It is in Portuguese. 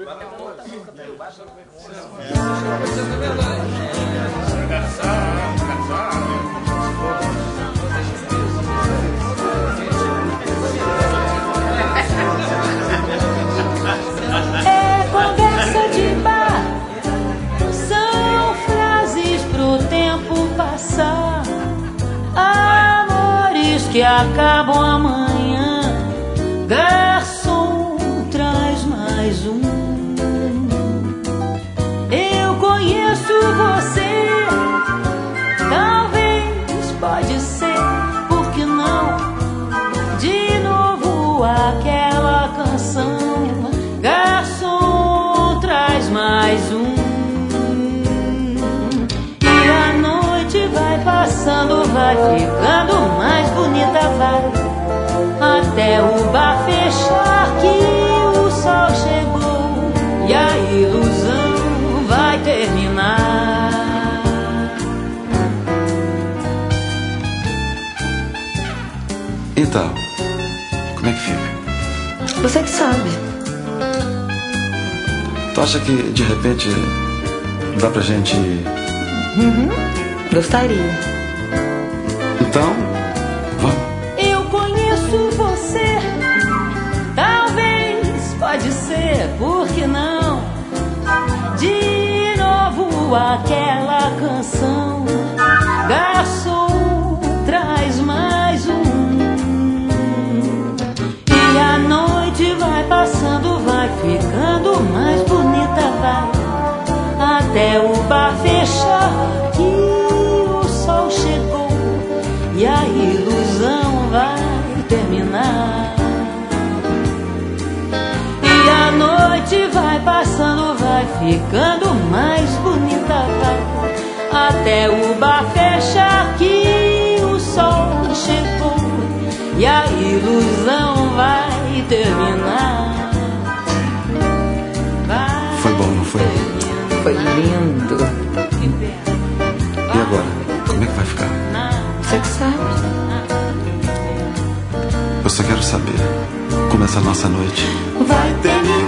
É conversa de bar, são frases pro tempo passar, amores que acabam amanhã. Garçom, traz mais um. Eu conheço você, talvez, pode ser, por que não? De novo aquela canção. Garçom, traz mais um. E a noite vai passando, vai ficando mais bonita, vai, até o bar fechar, que o sol chegou e a ilusão vai terminar. Então, como é que fica? Você que sabe. Tu acha que, de repente, dá pra gente... Gostaria. Então, vamos. Eu conheço você, talvez, pode ser, por que não? De novo aquela canção. Garçom, traz mais um. E a noite vai passando, vai ficando mais bonita, vai, até o bar fechar, que o sol chegou e a ilusão vai terminar. E a noite vai passando, vai ficando mais bonita, vai, até o bar fechar, que o sol chegou e a ilusão vai terminar. Foi bom, não foi? Foi lindo. E agora? Como é que vai ficar? Você que sabe. Eu só quero saber como essa nossa noite vai terminar.